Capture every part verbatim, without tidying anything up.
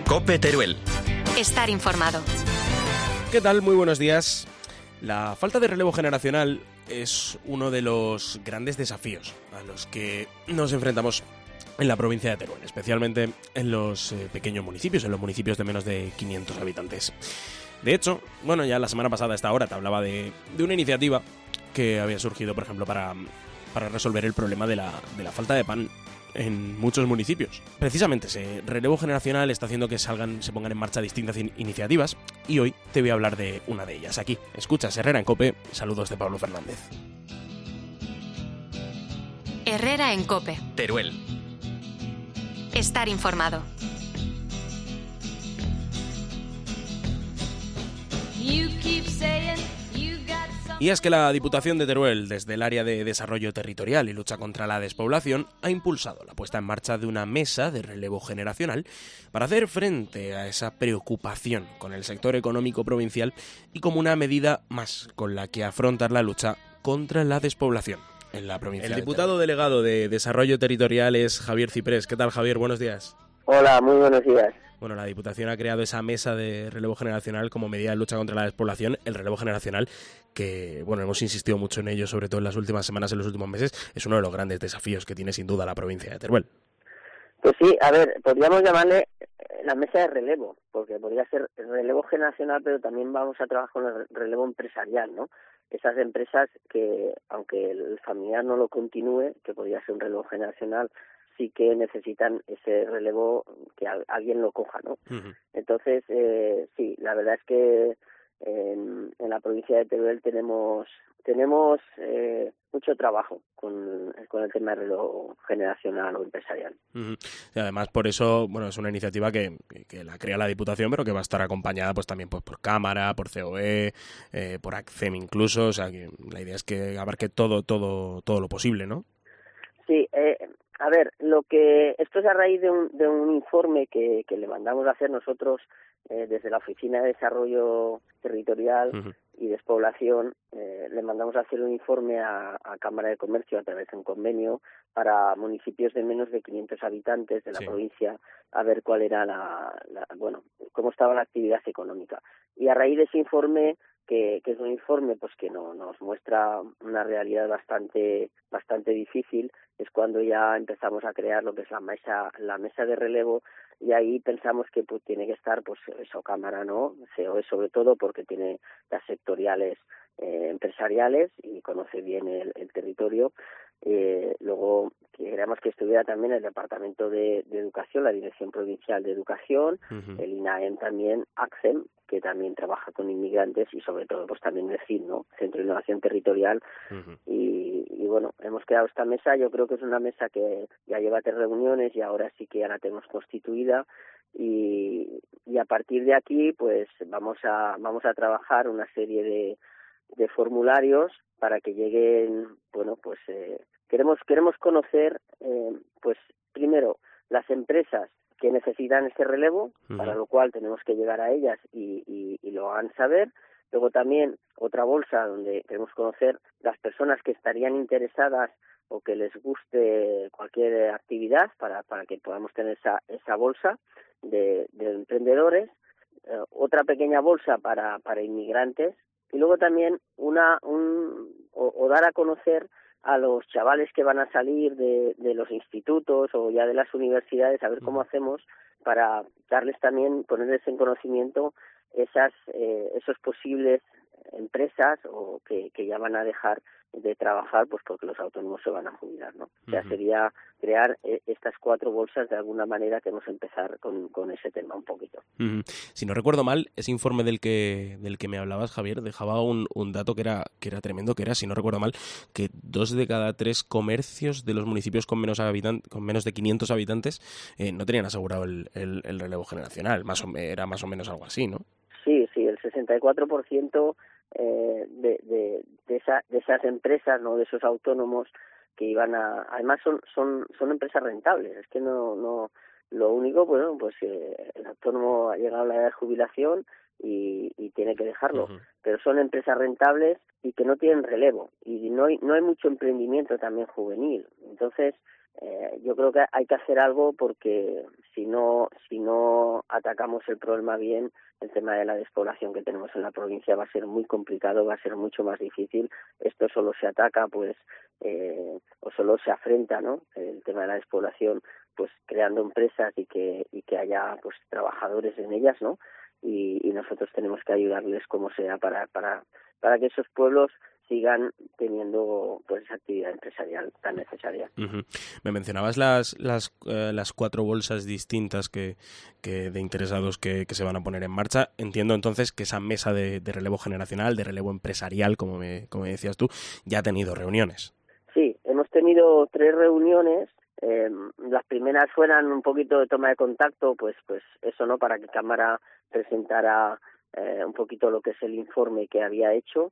COPE Teruel. Estar informado. ¿Qué tal? Muy buenos días. La falta de relevo generacional es uno de los grandes desafíos a los que nos enfrentamos en la provincia de Teruel, especialmente en los eh, pequeños municipios, en los municipios de menos de quinientos habitantes. De hecho, bueno, ya la semana pasada a esta hora te hablaba de, de una iniciativa que había surgido, por ejemplo, para, para resolver el problema de la, de la falta de pan en muchos municipios. Precisamente ese relevo generacional está haciendo que salgan, se pongan en marcha distintas in- iniciativas y hoy te voy a hablar de una de ellas. Aquí, escuchas Herrera en COPE, saludos de Pablo Fernández. Herrera en COPE. Teruel. Estar informado. Y es que la Diputación de Teruel, desde el área de Desarrollo Territorial y Lucha contra la Despoblación, ha impulsado la puesta en marcha de una mesa de relevo generacional para hacer frente a esa preocupación con el sector económico provincial y como una medida más con la que afrontar la lucha contra la despoblación en la provincia. El diputado delegado de Desarrollo Territorial es Javier Ciprés. ¿Qué tal, Javier? Buenos días. Hola, muy buenos días. Bueno, la Diputación ha creado esa mesa de relevo generacional como medida de lucha contra la despoblación, el relevo generacional, que, bueno, hemos insistido mucho en ello, sobre todo en las últimas semanas, en los últimos meses, es uno de los grandes desafíos que tiene sin duda la provincia de Teruel. Pues sí, a ver, podríamos llamarle la mesa de relevo, porque podría ser relevo generacional, pero también vamos a trabajar con el relevo empresarial, ¿no? Esas empresas que, aunque el familiar no lo continúe, que podría ser un relevo generacional, sí que necesitan ese relevo que a, alguien lo coja, ¿no? Uh-huh. Entonces, eh, sí, la verdad es que en, en la provincia de Teruel tenemos tenemos eh, mucho trabajo con, con el tema de relevo generacional o empresarial. Uh-huh. Y además, por eso, bueno, es una iniciativa que, que, que la crea la Diputación, pero que va a estar acompañada pues también pues, por Cámara, por C O E, eh, por ACCEM incluso, o sea, que la idea es que abarque todo, todo, todo lo posible, ¿no? Sí, eh, a ver, lo que esto es a raíz de un, de un informe que, que le mandamos a hacer nosotros eh, desde la Oficina de Desarrollo Territorial uh-huh. y Despoblación. Eh, le mandamos a hacer un informe a, a Cámara de Comercio a través de un convenio para municipios de menos de quinientos habitantes de la sí. provincia, a ver cuál era la, la, bueno, cómo estaba la actividad económica. Y a raíz de ese informe, que, que es un informe pues que no, nos muestra una realidad bastante bastante difícil, es cuando ya empezamos a crear lo que es la mesa la mesa de relevo, y ahí pensamos que pues tiene que estar pues eso, Cámara, ¿no? C O E sobre todo, porque tiene las sectoriales eh, empresariales y conoce bien el, el territorio. Eh, luego queríamos que estuviera también el Departamento de, de Educación, la Dirección Provincial de Educación, uh-huh. el INAEM también, ACCEM, que también trabaja con inmigrantes, y sobre todo pues también el C I N, ¿no? Centro de Innovación Territorial. Uh-huh. y, y bueno, hemos creado esta mesa. Yo creo que es una mesa que ya lleva tres reuniones y ahora sí que ya la tenemos constituida, y, y a partir de aquí pues vamos a vamos a trabajar una serie de, de formularios para que lleguen, bueno, pues eh, queremos queremos conocer eh, pues primero las empresas que necesitan este relevo, uh-huh. para lo cual tenemos que llegar a ellas y, y, y lo hagan saber. Luego también otra bolsa donde queremos conocer las personas que estarían interesadas o que les guste cualquier actividad para, para que podamos tener esa, esa bolsa de, de emprendedores. Eh, otra pequeña bolsa para, para inmigrantes, y luego también una un o, o dar a conocer a los chavales que van a salir de, de los institutos o ya de las universidades, a ver cómo hacemos para darles también, ponerles en conocimiento esas eh, esos posibles empresas o que, que ya van a dejar de trabajar pues porque los autónomos se van a jubilar, ¿no? O sea, uh-huh. sería crear eh, estas cuatro bolsas de alguna manera. Queremos empezar con, con ese tema un poquito. Uh-huh. Si no recuerdo mal, ese informe del que del que me hablabas, Javier, dejaba un, un dato que era que era tremendo, que era, si no recuerdo mal, que dos de cada tres comercios de los municipios con menos habitan, con menos de quinientos habitantes eh, no tenían asegurado el, el, el relevo generacional. Más o, era más o menos algo así, ¿no? Sí, sí, el sesenta y cuatro por ciento eh, de, de, de, esa, de esas empresas, no, de esos autónomos que iban a, además son son son empresas rentables. Es que no no lo único, bueno, pues eh, el autónomo ha llegado a la edad de jubilación y, y tiene que dejarlo, uh-huh. pero son empresas rentables y que no tienen relevo, y no hay, no hay mucho emprendimiento también juvenil. Entonces, eh, yo creo que hay que hacer algo, porque si no, si no atacamos el problema bien, el tema de la despoblación que tenemos en la provincia va a ser muy complicado, va a ser mucho más difícil. Esto solo se ataca, pues, eh, o solo se afrenta, ¿no?, el tema de la despoblación, pues creando empresas y que y que haya, pues, trabajadores en ellas, ¿no? Y, y nosotros tenemos que ayudarles como sea para para para que esos pueblos sigan teniendo, pues, esa actividad empresarial tan necesaria. Uh-huh. Me mencionabas las las eh, las cuatro bolsas distintas que, que de interesados que, que se van a poner en marcha. Entiendo entonces que esa mesa de, de relevo generacional, de relevo empresarial, como me, como me decías tú, ya ha tenido reuniones. Sí, hemos tenido tres reuniones. Eh, las primeras fueran un poquito de toma de contacto, pues pues eso, ¿no?, para que Cámara presentara eh, un poquito lo que es el informe que había hecho,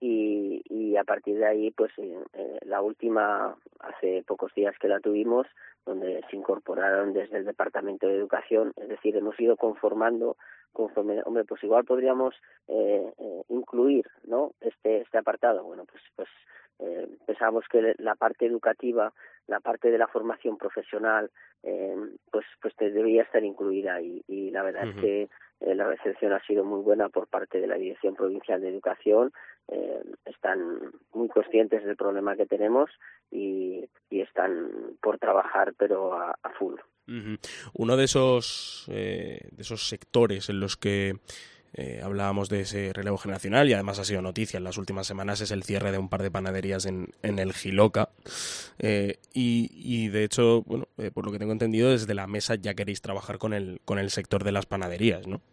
y, y a partir de ahí, pues eh, la última, hace pocos días que la tuvimos, donde se incorporaron desde el Departamento de Educación. Es decir, hemos ido conformando, conforme, hombre, pues igual podríamos eh, eh, incluir, ¿no?, este este apartado. Bueno, pues pues eh, pensamos que la parte educativa, la parte de la formación profesional, eh, pues pues te debería estar incluida, y, y la verdad uh-huh. es que eh, la recepción ha sido muy buena por parte de la Dirección Provincial de Educación. Eh, están muy conscientes del problema que tenemos y, y están por trabajar, pero a, a full. Uh-huh. Uno de esos eh, de esos sectores en los que Eh, hablábamos de ese relevo generacional, y además ha sido noticia en las últimas semanas, es el cierre de un par de panaderías en, en el Jiloca, eh, y, y de hecho, bueno, eh, por lo que tengo entendido, desde la mesa ya queréis trabajar con el con el sector de las panaderías, ¿no?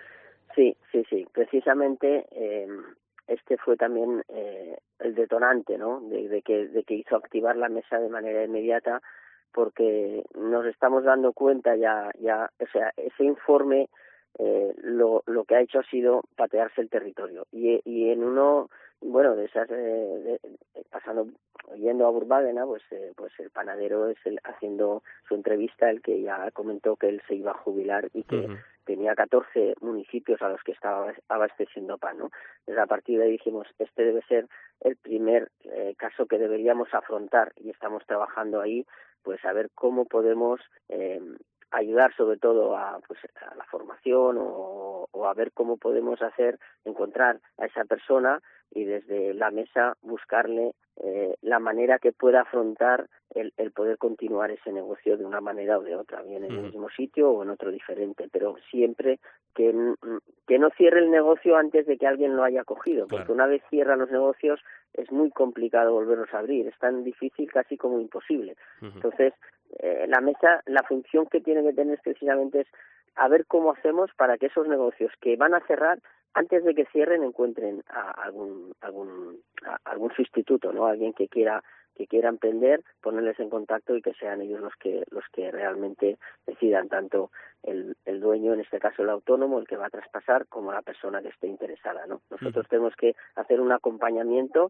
Sí, sí, sí, precisamente eh, este fue también eh, el detonante, ¿no?, de, de que de que hizo activar la mesa de manera inmediata, porque nos estamos dando cuenta ya, ya, o sea, ese informe Eh, lo, lo que ha hecho ha sido patearse el territorio, y, y en uno, bueno, de esas, eh, de, de, pasando, yendo a Burbágena, pues eh, pues el panadero es el, haciendo su entrevista, el que ya comentó que él se iba a jubilar y que uh-huh. tenía catorce municipios a los que estaba abasteciendo pan, ¿no? Desde a partir de ahí dijimos, este debe ser el primer eh, caso que deberíamos afrontar, y estamos trabajando ahí, pues a ver cómo podemos eh, ayudar sobre todo a, pues, a la formación, o, o a ver cómo podemos hacer, encontrar a esa persona y desde la mesa buscarle eh, la manera que pueda afrontar el, el poder continuar ese negocio de una manera o de otra, bien en el mismo sitio o en otro diferente, pero siempre que, que no cierre el negocio antes de que alguien lo haya cogido, porque claro, una vez cierran los negocios es muy complicado volverlos a abrir, es tan difícil, casi como imposible. Uh-huh. Entonces, eh, la mesa, la función que tiene que tener precisamente es a ver cómo hacemos para que esos negocios que van a cerrar, antes de que cierren, encuentren a algún algún a algún sustituto, ¿no? Alguien que quiera que quiera emprender, ponerles en contacto y que sean ellos los que los que realmente decidan, tanto el, el dueño, en este caso el autónomo, el que va a traspasar, como la persona que esté interesada, ¿no? Nosotros uh-huh. tenemos que hacer un acompañamiento,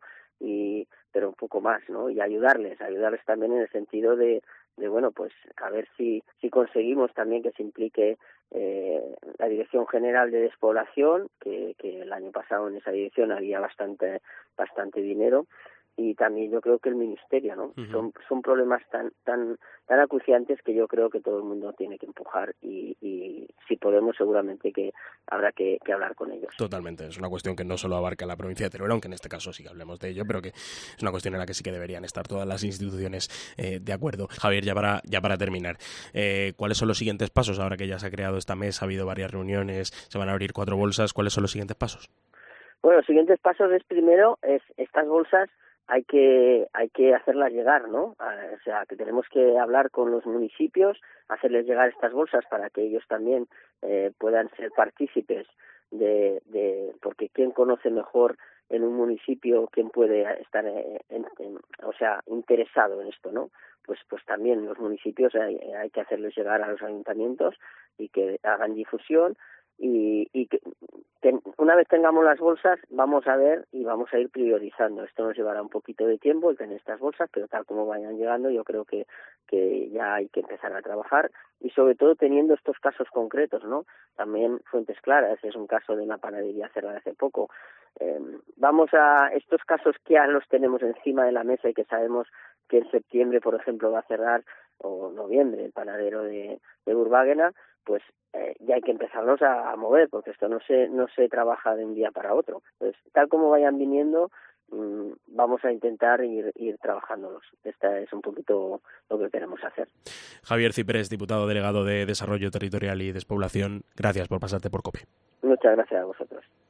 y pero un poco más, ¿no? Y ayudarles, ayudarles también en el sentido de de bueno, pues a ver si si conseguimos también que se implique eh, la Dirección General de Despoblación, que, que el año pasado en esa dirección había bastante bastante dinero, y también yo creo que el Ministerio, ¿no? Uh-huh. Son son problemas tan tan tan acuciantes que yo creo que todo el mundo tiene que empujar, y, y si podemos seguramente que habrá que, que hablar con ellos. Totalmente, es una cuestión que no solo abarca la provincia de Teruel, aunque en este caso sí que hablemos de ello, pero que es una cuestión en la que sí que deberían estar todas las instituciones eh, de acuerdo. Javier, ya para ya para terminar, eh, ¿cuáles son los siguientes pasos ahora que ya se ha creado esta mesa, ha habido varias reuniones, se van a abrir cuatro bolsas? ¿Cuáles son los siguientes pasos? Bueno, los siguientes pasos es, primero, es estas bolsas hay que hay que hacerlas llegar, ¿no? O sea, que tenemos que hablar con los municipios, hacerles llegar estas bolsas para que ellos también eh, puedan ser partícipes de, de porque quién conoce mejor en un municipio, quién puede estar en, en, en, o sea, interesado en esto, ¿no? Pues pues también los municipios hay, hay que hacerles llegar a los ayuntamientos y que hagan difusión. Y, y que ten, una vez tengamos las bolsas, vamos a ver y vamos a ir priorizando. Esto nos llevará un poquito de tiempo el tener estas bolsas, pero tal como vayan llegando, yo creo que, que ya hay que empezar a trabajar, y sobre todo teniendo estos casos concretos, ¿no? También Fuentes Claras es un caso de una panadería cerrada hace poco. eh, vamos a estos casos que ya los tenemos encima de la mesa y que sabemos que en septiembre, por ejemplo, va a cerrar, o noviembre, el panadero de, de Urbáguena, pues eh, ya hay que empezarnos a, a mover, porque esto no se no se trabaja de un día para otro. Entonces, tal como vayan viniendo, mmm, vamos a intentar ir, ir trabajándolos. Esta es un poquito lo que queremos hacer. Javier Ciprés, diputado delegado de Desarrollo Territorial y Despoblación, gracias por pasarte por COPE. Muchas gracias a vosotros.